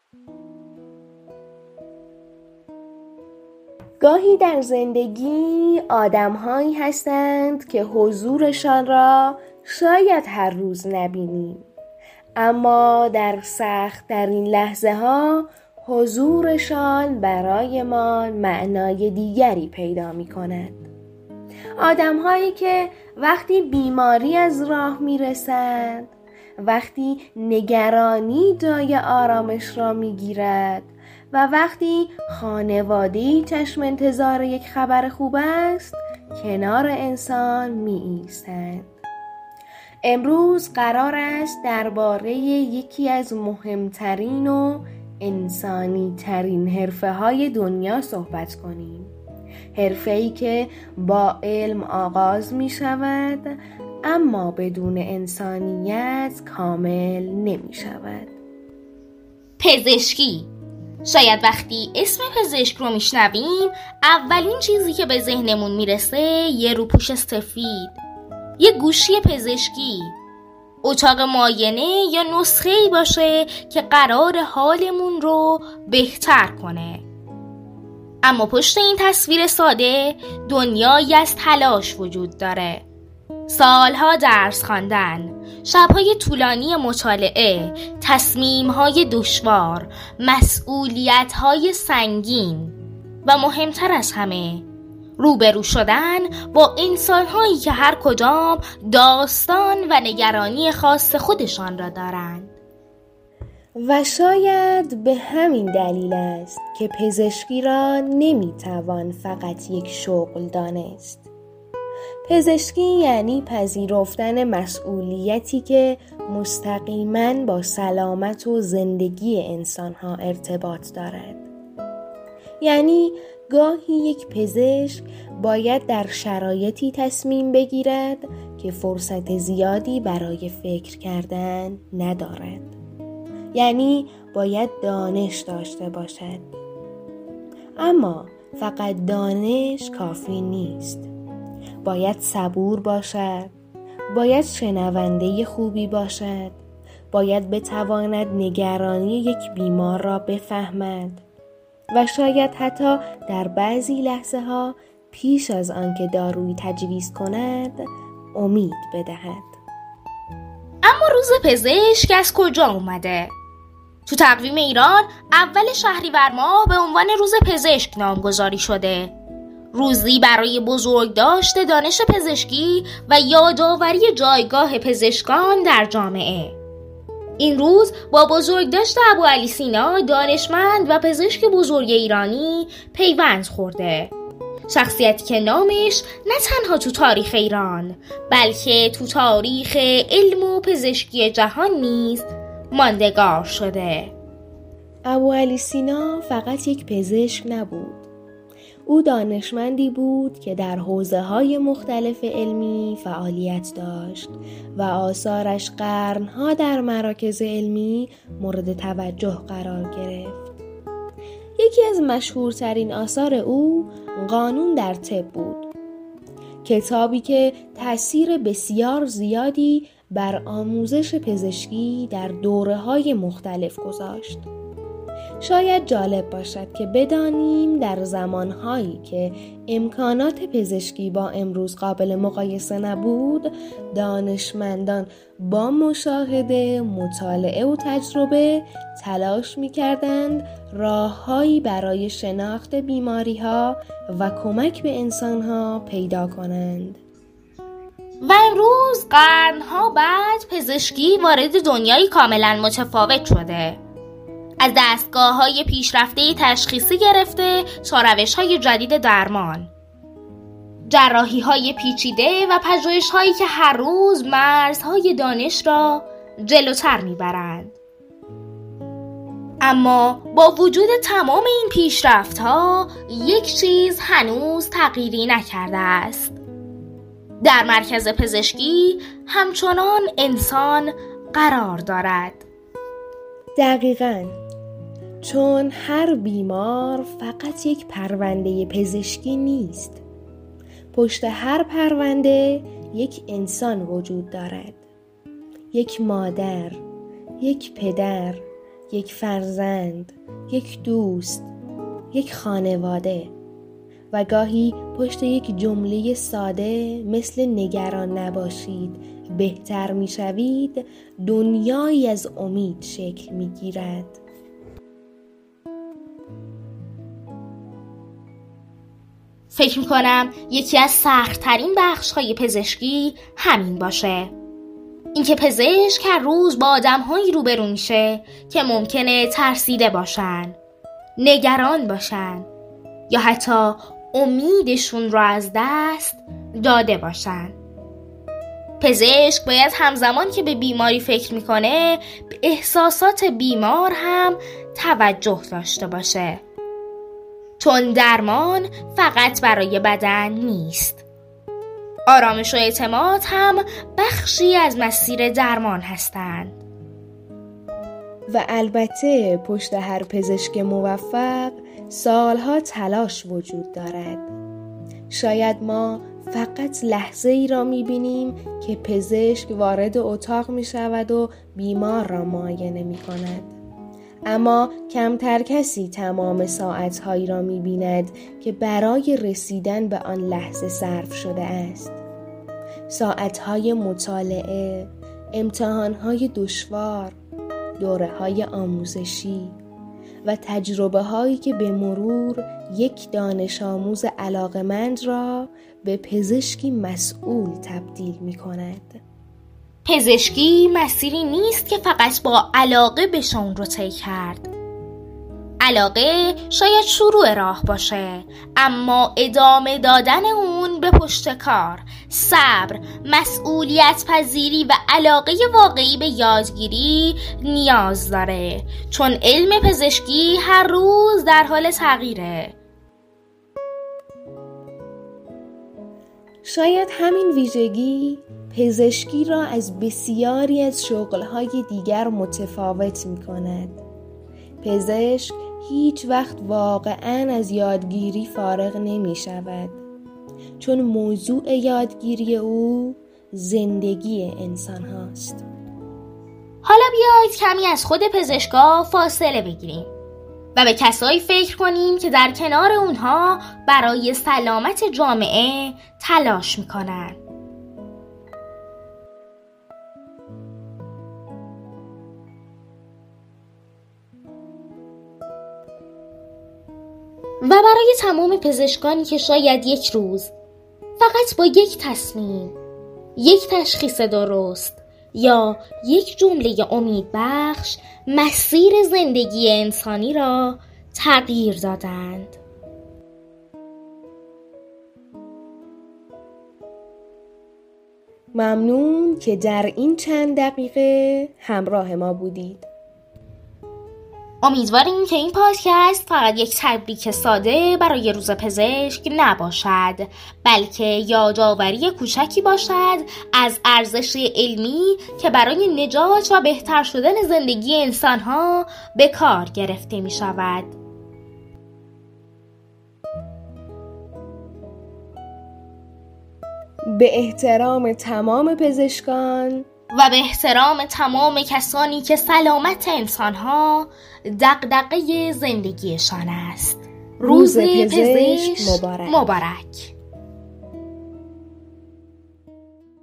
گاهی در زندگی آدم‌هایی هستند که حضورشان را شاید هر روز نبینیم، اما در سخت‌ترین لحظه‌ها حضورشان برایمان معنای دیگری پیدا می‌کند. آدم‌هایی که وقتی بیماری از راه می‌رسد، وقتی نگرانی جای آرامش را می‌گیرد و وقتی خانواده‌ای چشم انتظار یک خبر خوب است، کنار انسان می‌ایستند. امروز قرار است درباره یکی از مهمترین و انسانی ترین حرفه‌های دنیا صحبت کنیم. حرفه‌ای که با علم آغاز می شود اما بدون انسانیت کامل نمی شود. پزشکی. شاید وقتی اسم پزشک رو میشنویم اولین چیزی که به ذهنمون میرسه یه روپوش سفید، یه گوشی پزشکی، اتاق معاینه یا نسخه‌ای باشه که قرار حالمون رو بهتر کنه. اما پشت این تصویر ساده دنیایی از تلاش وجود داره. سالها درس خواندن، شب‌های طولانی مطالعه، تصمیم‌های دشوار، مسئولیت‌های سنگین و مهمتر از همه روبرو شدن با انسان‌هایی که هر کدام داستان و نگرانی خاص خودشان را دارند. و شاید به همین دلیل است که پزشکی را نمیتوان فقط یک شغل دانست. پزشکی یعنی پذیرفتن مسئولیتی که مستقیماً با سلامت و زندگی انسانها ارتباط دارد. یعنی گاهی یک پزشک باید در شرایطی تصمیم بگیرد که فرصت زیادی برای فکر کردن ندارد. یعنی باید دانش داشته باشد. اما فقط دانش کافی نیست. باید صبور باشد، باید شنونده خوبی باشد، باید بتواند نگرانی یک بیمار را بفهمد و شاید حتی در بعضی لحظه ها پیش از آنکه دارویی تجویز کند امید بدهد. اما روز پزشک از کجا اومده؟ تو تقویم ایران اول شهریور ماه به عنوان روز پزشک نامگذاری شده. روزی برای بزرگداشت دانش پزشکی و یادآوری جایگاه پزشکان در جامعه. این روز با بزرگداشت ابوعلی سینا دانشمند و پزشک بزرگ ایرانی پیوند خورده. شخصیتی که نامش نه تنها تو تاریخ ایران بلکه تو تاریخ علم و پزشکی جهان نیز ماندگار شده. ابوعلی سینا فقط یک پزشک نبود. او دانشمندی بود که در حوزه‌های مختلف علمی فعالیت داشت و آثارش قرنها در مراکز علمی مورد توجه قرار گرفت. یکی از مشهورترین آثار او قانون در طب بود. کتابی که تأثیر بسیار زیادی بر آموزش پزشکی در دوره‌های مختلف گذاشت. شاید جالب باشد که بدانیم در زمانهایی که امکانات پزشکی با امروز قابل مقایسه نبود، دانشمندان با مشاهده، مطالعه و تجربه تلاش می‌کردند راه‌هایی برای شناخت بیماری‌ها و کمک به انسان‌ها پیدا کنند. و امروز قرنها بعد پزشکی وارد دنیایی کاملا متفاوت شده. از دستگاه‌های پیشرفته تشخیصی گرفته تا روش‌های جدید درمان، جراحی‌های پیچیده و پژوهش‌هایی که هر روز مرزهای دانش را جلوتر می‌برند. اما با وجود تمام این پیشرفت‌ها یک چیز هنوز تغییری نکرده است. در مرکز پزشکی همچنان انسان قرار دارد. دقیقاً، چون هر بیمار فقط یک پرونده پزشکی نیست. پشت هر پرونده یک انسان وجود دارد. یک مادر، یک پدر، یک فرزند، یک دوست، یک خانواده و گاهی پشت یک جمله ساده مثل نگران نباشید بهتر میشوید دنیایی از امید شکل میگیرد. فکر میکنم یکی از سخت‌ترین بخش‌های پزشکی همین باشه. اینکه پزشک هر روز با آدم‌هایی روبرو میشه که ممکنه ترسیده باشن، نگران باشن یا حتی امیدشون رو از دست داده باشن. پزشک باید همزمان که به بیماری فکر میکنه به احساسات بیمار هم توجه داشته باشه، چون درمان فقط برای بدن نیست. آرامش و اعتماد هم بخشی از مسیر درمان هستند. و البته پشت هر پزشک موفق سالها تلاش وجود دارد. شاید ما فقط لحظه ای را می‌بینیم که پزشک وارد اتاق می‌شود و بیمار را معاینه می‌کند. اما کمتر کسی تمام ساعت‌هایی را می‌بیند که برای رسیدن به آن لحظه صرف شده است. ساعت‌های مطالعه، امتحان‌های دشوار، دوره‌های آموزشی و تجربه‌هایی که به مرور یک دانش آموز علاقه‌مند را به پزشکی مسئول تبدیل می‌کند. پزشکی مسیری نیست که فقط با علاقه بشه اون رو طی کرد. علاقه شاید شروع راه باشه، اما ادامه دادن اون به پشت کار، صبر، مسئولیت پذیری و علاقه واقعی به یادگیری نیاز داره، چون علم پزشکی هر روز در حال تغییره. شاید همین ویژگی پزشکی را از بسیاری از شغل‌های دیگر متفاوت می‌کند. پزشک هیچ وقت واقعاً از یادگیری فارغ نمی‌شود، چون موضوع یادگیری او زندگی انسان هاست. حالا بیایید کمی از خود پزشکا فاصله بگیریم و به کسایی فکر کنیم که در کنار اونها برای سلامت جامعه تلاش میکنن. و برای تمام پزشکانی که شاید یک روز فقط با یک تصمیم، یک تشخیص درست یا یک جمله امیدبخش مسیر زندگی انسانی را تغییر دادند. ممنون که در این چند دقیقه همراه ما بودید. امیدواریم که این پادکست فقط یک تبریک ساده برای روز پزشک نباشد، بلکه یادآوری کوچکی باشد از ارزش علمی که برای نجات و بهتر شدن زندگی انسان‌ها به کار گرفته می شود. به احترام تمام پزشکان و به احترام تمام کسانی که سلامت انسان‌ها دغدغه زندگیشان است. روز پزشک مبارک.